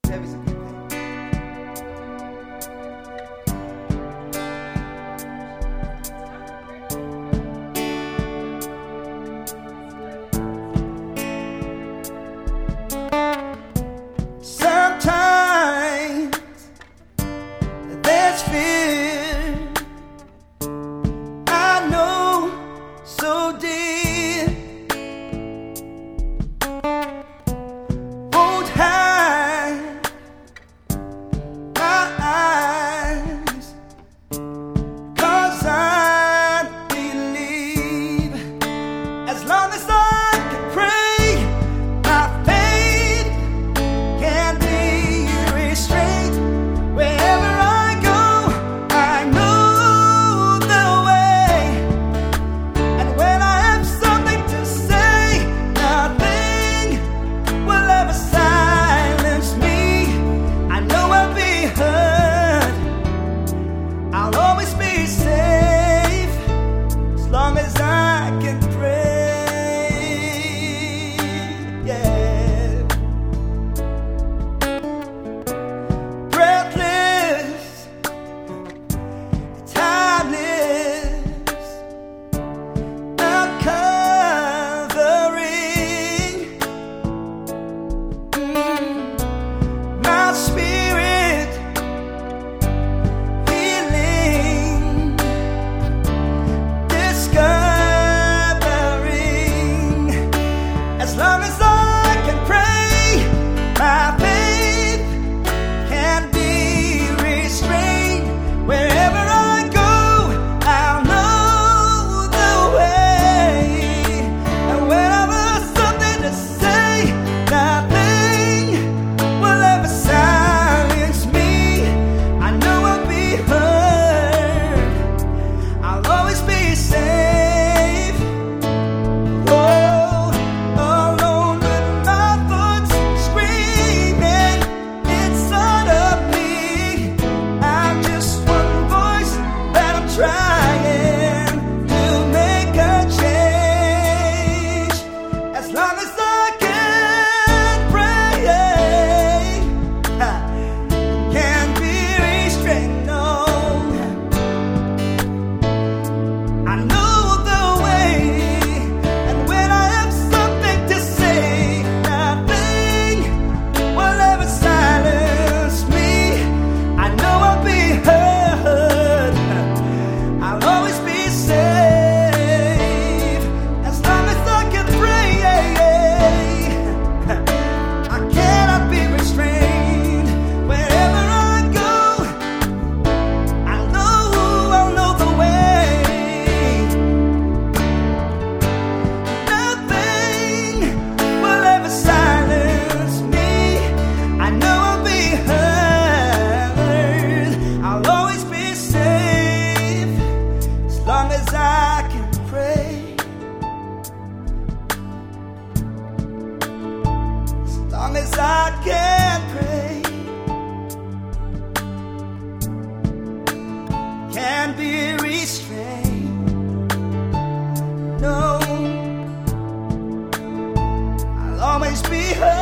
Every's a good thing. Sometimes there's fear, I know, so dear. Won't hide my eyes, 'cause I believe as long as I can pray, my faith can be restrained. Wherever I go, I know the way. And when I have something to say, nothing will ever silence me. I know I'll be heard, I'll always be safe, as long as I can pray. Yeah. Breathless, timeless, uncovering my spirit, healing, discovering. As long as I can pray, my faith can be restrained. Wherever I go, I'll know the way. And whenever something to say, nothing will ever silence me. I know I'll be heard, I'll always be safe. Oh, alone with my thoughts screaming inside of me. I'm just one voice that I'm trying to make a change. As long as I can pray, can't be restrained, no. I know the way, and when I have something to say, nothing will ever silence me. I know I'll be heard, I'll always be safe, as long as I can pray. I cannot be restrained. Wherever I go, I'll know the way. Nothing will ever silence me. I know I'll be heard, I'll always be safe, as long as I can pray. As long as I can pray, can't be restrained, no. I'll always be heard,